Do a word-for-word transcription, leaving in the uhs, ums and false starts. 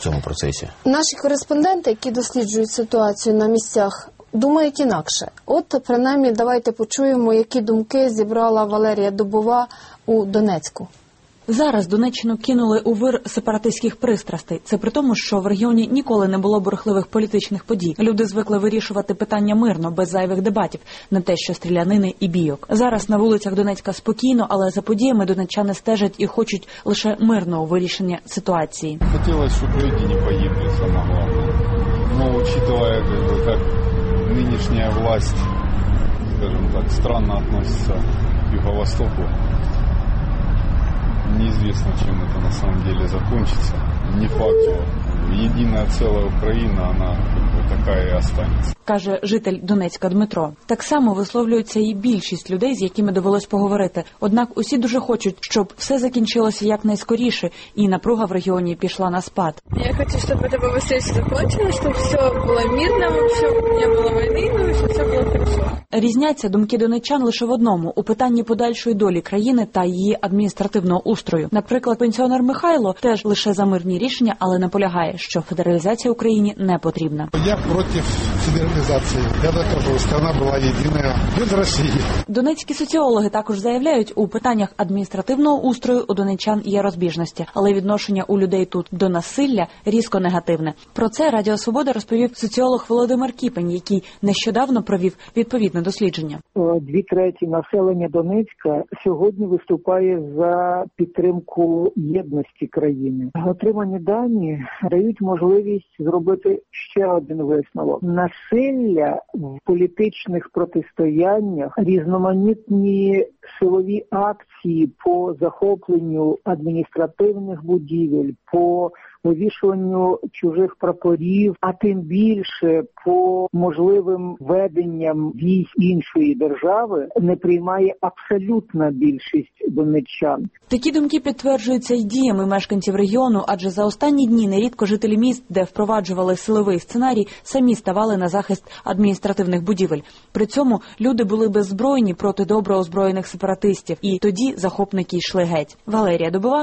цьому процесі? Наші кореспонденти, які досліджують ситуацію на місцях, думають інакше. От, принаймні, давайте почуємо, які думки зібрала Валерія Дубова у Донецьку. Зараз Донеччину кинули у вир сепаратистських пристрастей. Це при тому, що в регіоні ніколи не було бурхливих політичних подій. Люди звикли вирішувати питання мирно, без зайвих дебатів, не те, що стрілянини і бійок. Зараз на вулицях Донецька спокійно, але за подіями донеччани стежать і хочуть лише мирного вирішення ситуації. Хотілося, щоб люди не погибли, саме головне. Ну, учитывая, як нинішня власть, скажімо так, странно відноситься к Юго-Востоку. Неизвестно, чем это на самом деле закончится. Не факт, что единая целая Украина, она такая и останется. Каже житель Донецька Дмитро. Так само висловлюється і більшість людей, з якими довелось поговорити. Однак усі дуже хочуть, щоб все закінчилося якнайскоріше і напруга в регіоні пішла на спад. Я хочу, щоб це побыстрее закончилось, щоб все було мирно, щоб не було війни, ну і щоб все було хорошо. Різняться думки донеччан лише в одному – у питанні подальшої долі країни та її адміністративного устрою. Наприклад, пенсіонер Михайло теж лише за мирні рішення, але наполягає, що федералізація Україні не потрібна. Я проти федералізації. Я докажу, страна була єдина без Росії. Донецькі соціологи також заявляють, у питаннях адміністративного устрою у донеччан є розбіжності, але відношення у людей тут до насилля різко негативне. Про це Радіо Свобода розповів соціолог Володимир Кіпень, який нещодавно провів відповідне дослідження. Дві треті населення Донецька сьогодні виступає за підтримку єдності країни. Отримані дані дають можливість зробити ще один висновок. Насилля в політичних протистояннях, різноманітні силові акції по захопленню адміністративних будівель, по вивішуванню чужих прапорів, а тим більше по можливим веденням військ іншої держави не приймає абсолютна більшість донеччан. Такі думки підтверджуються й діями мешканців регіону, адже за останні дні нерідко жителі міст, де впроваджували силовий сценарій, самі ставали на захист адміністративних будівель. При цьому люди були беззбройні проти добре озброєних сепаратистів, і тоді захопники йшли геть. Валерія Дубова,